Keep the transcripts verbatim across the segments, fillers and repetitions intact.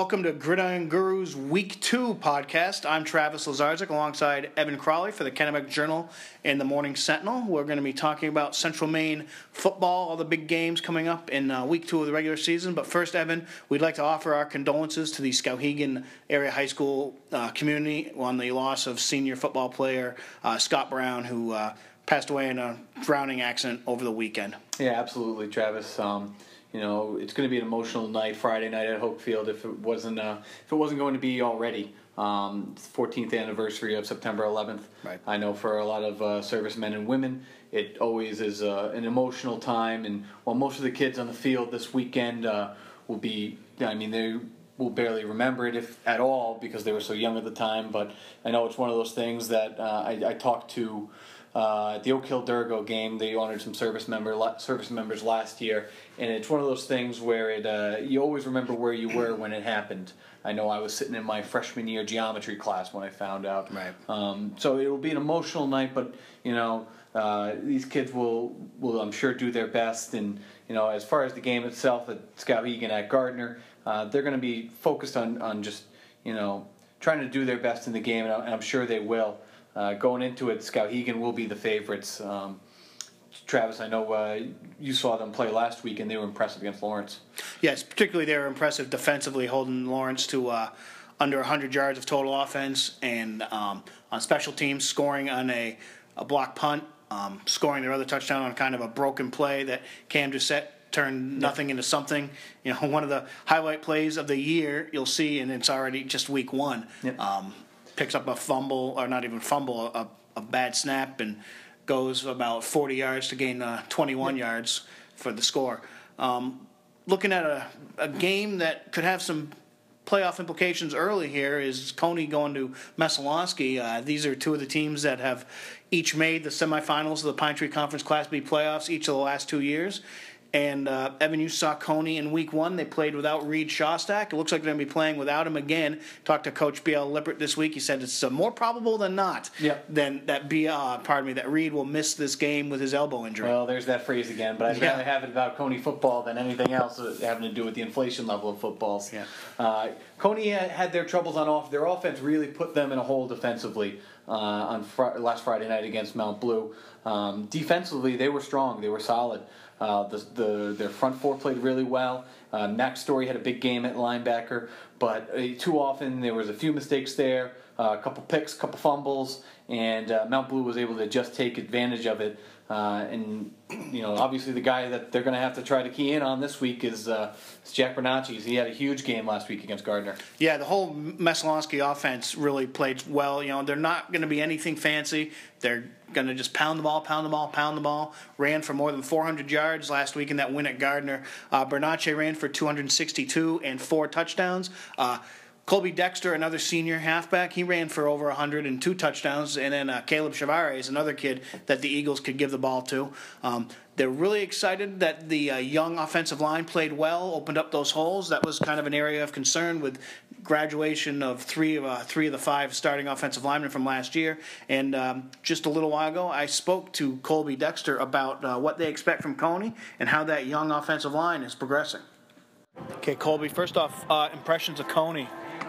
welcome to Gridiron Gurus Week two podcast. I'm Travis Lazarczyk alongside Evan Crawley for the Kennebec Journal and the Morning Sentinel. We're going to be talking about Central Maine football, all the big games coming up in uh, Week two of the regular season. But first, Evan, we'd like to offer our condolences to the Skowhegan area high school uh, community on the loss of senior football player uh, Scott Brown, who uh, passed away in a drowning accident over the weekend. Yeah, absolutely, Travis. Um, You know, it's going to be an emotional night, Friday night at Hopefield, if it wasn't uh, if it wasn't going to be already. Um, it's the fourteenth anniversary of September eleventh. Right. I know for a lot of uh, servicemen and women, it always is uh, an emotional time. And while most of the kids on the field this weekend uh, will be, I mean, they will barely remember it if at all because they were so young at the time. But I know it's one of those things that uh, I, I talked to. Uh, at the Oak Hill Durgo game, they honored some service member service members last year, and it's one of those things where it uh, you always remember where you were when it happened. I know I was sitting in my freshman year geometry class when I found out. Right. Um, so it will be an emotional night, but you know uh, these kids will will I'm sure do their best. And you know as far as the game itself at Skowhegan at Gardner, uh, they're going to be focused on on just you know trying to do their best in the game, and I'm sure they will. Uh, going into it, Skowhegan will be the favorites. Um, Travis, I know uh, you saw them play last week, and they were impressive against Lawrence. Yes, particularly they were impressive defensively, holding Lawrence to uh, under one hundred yards of total offense, and um, on special teams, scoring on a, a block punt, um, scoring their other touchdown on kind of a broken play that Cam Doucette turned nothing into something. You know, one of the highlight plays of the year you'll see, and it's already just week one. Yep. Um, picks up a fumble, or not even fumble, a, a bad snap, and goes about forty yards to gain uh, twenty-one yep. yards for the score. Um, looking at a, a game that could have some playoff implications early here is Coney going to Messalonskee. Uh, these are two of the teams that have each made the semifinals of the Pine Tree Conference Class B playoffs each of the last two years. And, uh, Evan, you saw Coney in week one. They played without Reed Shostak. It looks like they're going to be playing without him again. Talked to Coach B L Lippert this week. He said it's uh, more probable than not yep. than that B, uh, pardon me, that Reed will miss this game with his elbow injury. Well, there's that phrase again, but I'd yeah. rather have it about Coney football than anything else having to do with the inflation level of footballs. Yeah. Uh, Coney had their troubles on off. Their offense really put them in a hole defensively uh, on fr- last Friday night against Mount Blue. Um, defensively, they were strong. They were solid. Uh, the, the their front four played really well. Uh, Max Story had a big game at linebacker, but uh, too often there was a few mistakes there, uh, a couple picks, a couple fumbles, and uh, Mount Blue was able to just take advantage of it. Uh, and you know, obviously, the guy that they're going to have to try to key in on this week is, uh, is Jack Bernacchi. He had a huge game last week against Gardner. Yeah, the whole Messalonskee offense really played well. You know, they're not going to be anything fancy. They're going to just pound the ball, pound the ball, pound the ball. Ran for more than four hundred yards last week in that win at Gardner. Uh, Bernacchi ran for two hundred sixty-two and four touchdowns. Uh, Colby Dexter, another senior halfback, he ran for over one hundred and two touchdowns. And then uh, Caleb Chavare is another kid that the Eagles could give the ball to. Um, they're really excited that the uh, young offensive line played well, opened up those holes. That was kind of an area of concern with graduation of three of uh, three of the five starting offensive linemen from last year. And um, just a little while ago, I spoke to Colby Dexter about uh, what they expect from Coney and how that young offensive line is progressing. Okay, Colby, first off, uh, impressions of Coney.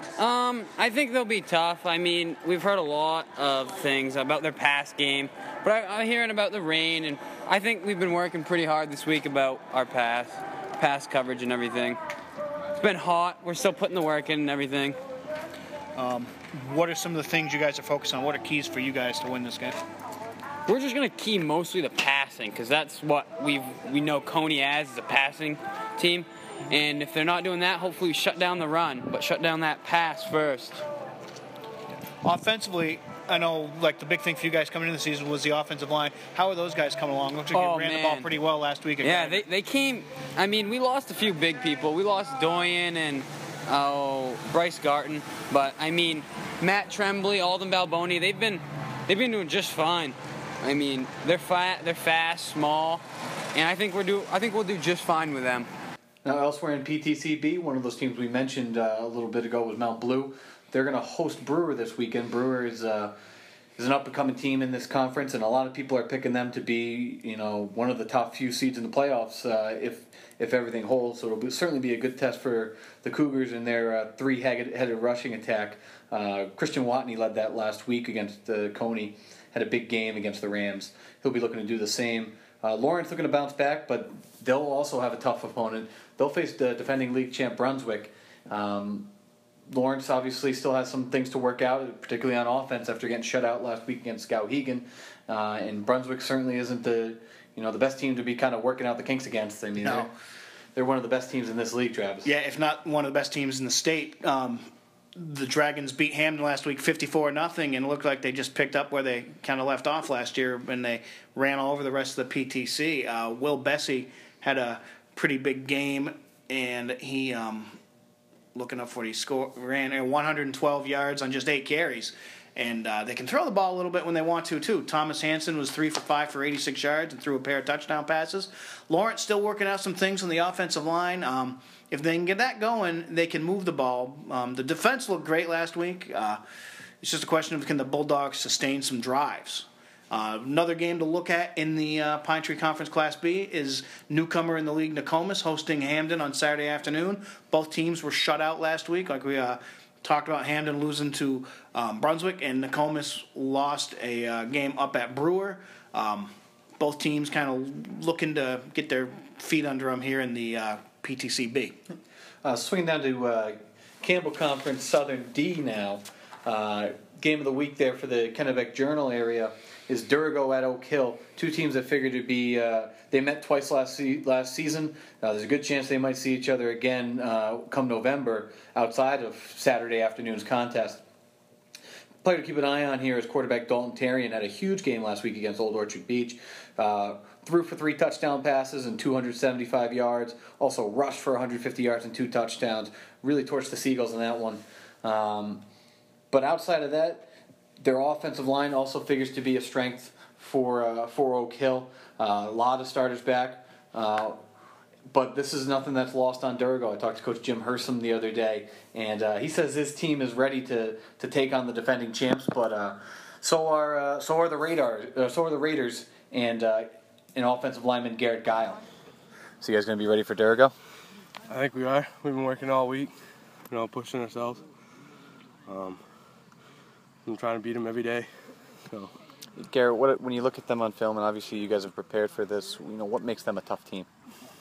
Um, I think they'll be tough. I mean, we've heard a lot of things about their pass game, but I, I'm hearing about the rain, and I think we've been working pretty hard this week about our pass, pass coverage and everything. It's been hot. We're still putting the work in and everything. Um, what are some of the things you guys are focused on? What are keys for you guys to win this game? We're just going to key mostly the passing, because that's what we've we know Coney as, is a passing team. And if they're not doing that, hopefully we shut down the run, but shut down that pass first. Offensively, I know like the big thing for you guys coming into the season was the offensive line. How are those guys coming along? Looks like oh, you ran man. the ball pretty well last week. Yeah, they, they came. I mean, we lost a few big people. We lost Doyen and oh Bryce Garton, but I mean Matt Tremblay, Alden Balboni. They've been they've been doing just fine. I mean, they're fat, they're fast, small, and I think we're do I think we'll do just fine with them. Now, elsewhere in P T C B, one of those teams we mentioned uh, a little bit ago was Mount Blue. They're going to host Brewer this weekend. Brewer is uh, is an up-and-coming team in this conference, and a lot of people are picking them to be, you know, one of the top few seeds in the playoffs uh, if if everything holds. So it'll be, certainly be a good test for the Cougars and their uh, three-headed rushing attack. Uh, Christian Watney led that last week against uh, Coney, had a big game against the Rams. He'll be looking to do the same. Uh, Lawrence looking to bounce back, but they'll also have a tough opponent. They'll face the defending league champ Brunswick. Um, Lawrence obviously still has some things to work out, particularly on offense after getting shut out last week against Skowhegan. Uh, and Brunswick certainly isn't the you know the best team to be kind of working out the kinks against. I mean, No. they're, they're one of the best teams in this league, Travis. Yeah, if not one of the best teams in the state. Um, the Dragons beat Hamden last week fifty-four nothing, and it looked like they just picked up where they kind of left off last year when they ran all over the rest of the P T C. Uh, Will Bessie had a pretty big game, and he, um, looking up for it, he scored, ran one hundred twelve yards on just eight carries. And uh, they can throw the ball a little bit when they want to, too. Thomas Hansen was three for five for eighty-six yards and threw a pair of touchdown passes. Lawrence still working out some things on the offensive line. Um, if they can get that going, they can move the ball. Um, the defense looked great last week. Uh, it's just a question of can the Bulldogs sustain some drives. Uh, another game to look at in the uh, Pine Tree Conference Class B is newcomer in the league Nokomis hosting Hamden on Saturday afternoon. Both teams were shut out last week, like we uh, talked about Hamden losing to um, Brunswick, and Nokomis lost a uh, game up at Brewer. Um, both teams kind of looking to get their feet under them here in the uh, P T C B. Uh, swinging down to uh, Campbell Conference Southern D now. Uh, game of the week there for the Kennebec Journal area is Durgo at Oak Hill. Two teams that figured to be, uh, they met twice last se- last season. Uh, there's a good chance they might see each other again uh, come November outside of Saturday afternoon's contest. Player to keep an eye on here is quarterback Dalton Tarian. Had a huge game last week against Old Orchard Beach. Uh, threw for three touchdown passes and two hundred seventy-five yards. Also rushed for one hundred fifty yards and two touchdowns. Really torched the Seagulls in that one. Um, but outside of that, their offensive line also figures to be a strength for uh, for Oak Hill. Uh, a lot of starters back. Uh, But this is nothing that's lost on Durgo. I talked to Coach Jim Hersom the other day, and uh, he says his team is ready to, to take on the defending champs. But uh, so are uh, so are the Radar, uh, so are the Raiders, and uh, an offensive lineman Garrett Guile. So you guys gonna be ready for Durgo? I think we are. We've been working all week, you know, pushing ourselves. Um, I'm trying to beat them every day. So, Garrett, what when you look at them on film, and obviously you guys have prepared for this, you know, what makes them a tough team?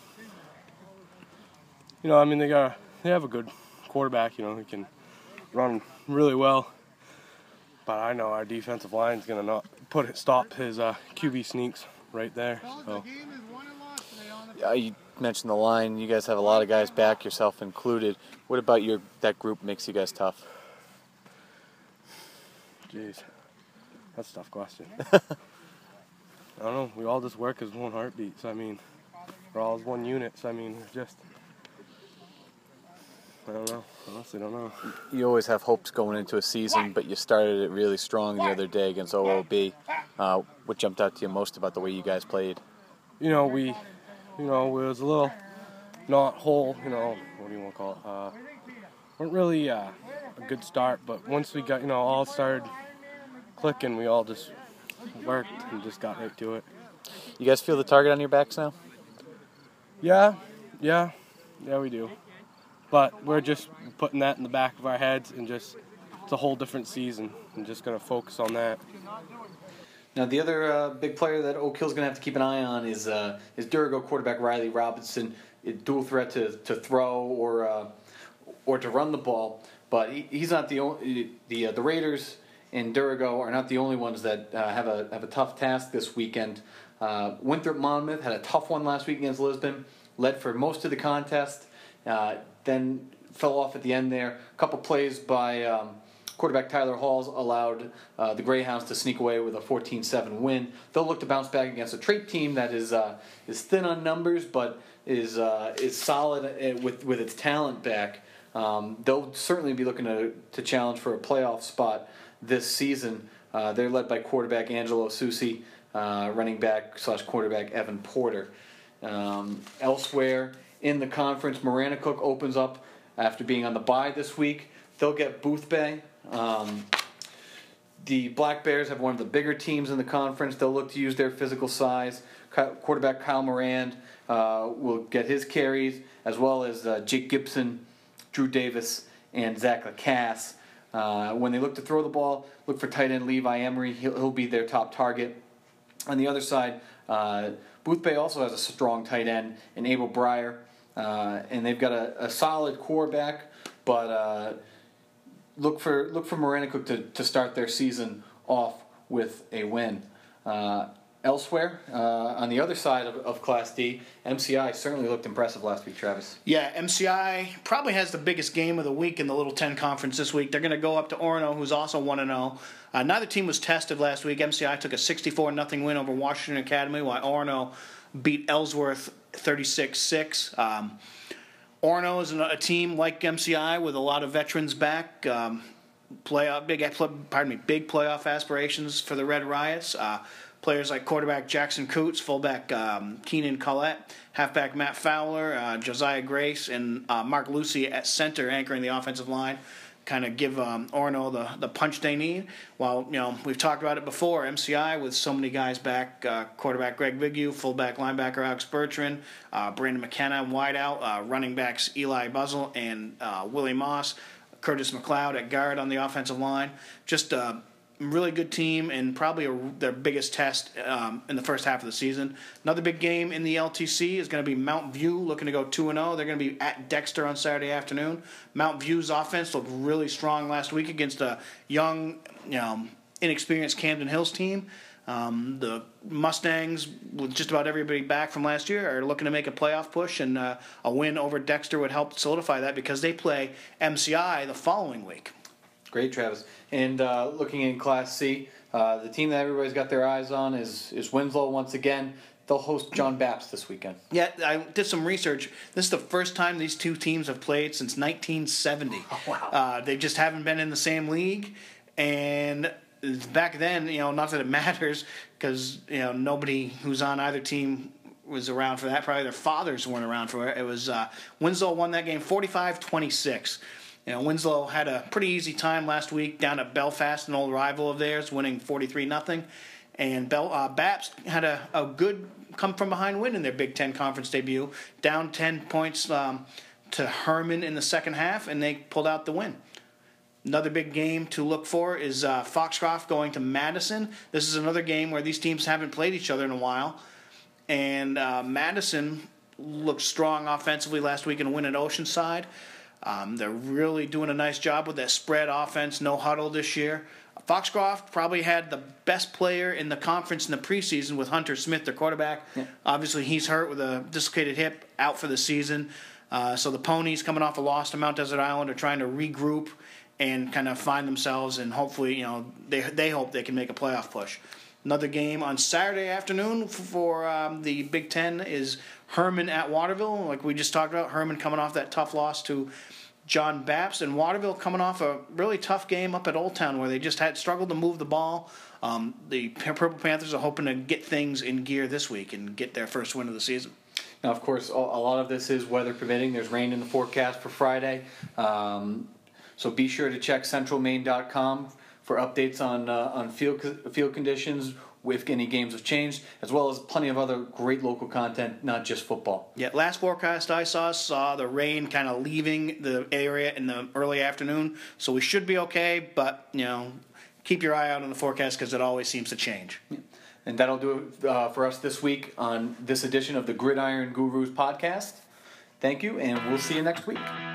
you know, I mean, they got they have a good quarterback. You know, he can run really well. But I know our defensive line is gonna not put it, stop his uh, Q B sneaks right there. So. Yeah, you mentioned the line. You guys have a lot of guys back, yourself included. What about your that group makes you guys tough? Jeez, that's a tough question. I don't know. We all just work as one heartbeat. So I mean, we're all as one unit. So I mean, it's just. I don't know. Honestly, don't know. You always have hopes going into a season, but you started it really strong the other day against O O B. Uh, what jumped out to you most about the way you guys played? You know, we, you know, it was a little not whole. You know, what do you want to call it? Uh, weren't really uh, a good start, but once we got, you know, all started clicking, we all just worked and just got right to it. You guys feel the target on your backs now? Yeah, yeah, yeah, we do. But we're just putting that in the back of our heads and just, it's a whole different season. I'm just going to focus on that. Now, the other uh, big player that Oak Hill's going to have to keep an eye on is uh, is Durgo quarterback Riley Robinson. A dual threat to, to throw or uh, or to run the ball. But he, he's not the only, the uh, the Raiders and Durgo are not the only ones that uh, have a have a tough task this weekend. Uh, Winthrop Monmouth had a tough one last week against Lisbon, led for most of the contest. Uh, then fell off at the end there. A couple plays by um, quarterback Tyler Halls allowed uh, the Greyhounds to sneak away with a fourteen seven win. They'll look to bounce back against a Trape team that is uh, is thin on numbers, but is uh, is solid with with its talent back. Um, they'll certainly be looking to to challenge for a playoff spot this season. Uh, they're led by quarterback Angelo Susi, uh, running back slash quarterback Evan Porter. Um, elsewhere in the conference, Maranacook opens up after being on the bye this week. They'll get Boothbay. Um, The Black Bears have one of the bigger teams in the conference. They'll look to use their physical size. Quarterback Kyle Moran uh, will get his carries, as well as uh, Jake Gibson, Drew Davis, and Zach Lacasse. Uh, when they look to throw the ball, look for tight end Levi Emery. He'll, he'll be their top target. On the other side, uh, Boothbay also has a strong tight end in Abel Breyer, uh, and they've got a, a solid quarterback, but uh, look for look for Maranacook to, to start their season off with a win. Uh, Elsewhere, uh, on the other side of, of Class D, M C I certainly looked impressive last week, Travis. Yeah, M C I probably has the biggest game of the week in the Little Ten Conference this week. They're going to go up to Orono, who's also one and oh. Uh, neither team was tested last week. M C I took a sixty-four nothing win over Washington Academy, while Orono beat Ellsworth thirty-six six. Um, Orono is a team like M C I with a lot of veterans back. Um, playoff, big, pardon me, big playoff aspirations for the Red Riots. Uh, Players like quarterback Jackson Coots, fullback um, Keenan Collette, halfback Matt Fowler, uh, Josiah Grace, and uh, Mark Lucy at center anchoring the offensive line kind of give um, Orono the, the punch they need. While, you know, we've talked about it before, M C I with so many guys back, uh, quarterback Greg Vigu, fullback linebacker Alex Bertrand, uh, Brandon McKenna, wideout, uh, running backs Eli Buzzle and uh, Willie Moss, Curtis McLeod at guard on the offensive line. Just uh, really good team and probably a, their biggest test um, in the first half of the season. Another big game in the L T C is going to be Mount View looking to go two and oh. They're going to be at Dexter on Saturday afternoon. Mount View's offense looked really strong last week against a young, you know, inexperienced Camden Hills team. Um, the Mustangs, with just about everybody back from last year, are looking to make a playoff push, and uh, a win over Dexter would help solidify that because they play M C I the following week. Great, Travis. And uh, looking in Class C, uh, the team that everybody's got their eyes on is, is Winslow once again. They'll host John Baptist this weekend. Yeah, I did some research. This is the first time these two teams have played since nineteen seventy. Oh, wow. Uh, they just haven't been in the same league. And back then, you know, not that it matters because, you know, nobody who's on either team was around for that. Probably their fathers weren't around for it. It was uh, Winslow won that game forty-five twenty-six. You know, Winslow had a pretty easy time last week down at Belfast, an old rival of theirs, winning forty-three nothing. And Bel, uh, Baps had a, a good come-from-behind win in their Big Ten Conference debut, down ten points um, to Herman in the second half, and they pulled out the win. Another big game to look for is uh, Foxcroft going to Madison. This is another game where these teams haven't played each other in a while. And uh, Madison looked strong offensively last week in a win at Oceanside. Um, they're really doing a nice job with that spread offense, no huddle this year. Foxcroft probably had the best player in the conference in the preseason with Hunter Smith, their quarterback. Yeah. Obviously, he's hurt with a dislocated hip, out for the season. Uh, so the Ponies, coming off a loss to Mount Desert Island, are trying to regroup and kind of find themselves, and hopefully, you know, they they hope they can make a playoff push. Another game on Saturday afternoon for um, the Big Ten is Herman at Waterville. Like we just talked about, Herman coming off that tough loss to John Bapst, and Waterville coming off a really tough game up at Old Town where they just had struggled to move the ball. Um, the Purple Panthers are hoping to get things in gear this week and get their first win of the season. Now, of course, a lot of this is weather permitting. There's rain in the forecast for Friday. Um, so be sure to check central maine dot com for updates on uh, on field field conditions, if any games have changed, as well as plenty of other great local content, not just football. Yeah, last forecast I saw saw the rain kind of leaving the area in the early afternoon, so we should be okay, but, you know, keep your eye out on the forecast because it always seems to change. Yeah. And that'll do it uh, for us this week on this edition of the Gridiron Gurus podcast. Thank you, and we'll see you next week.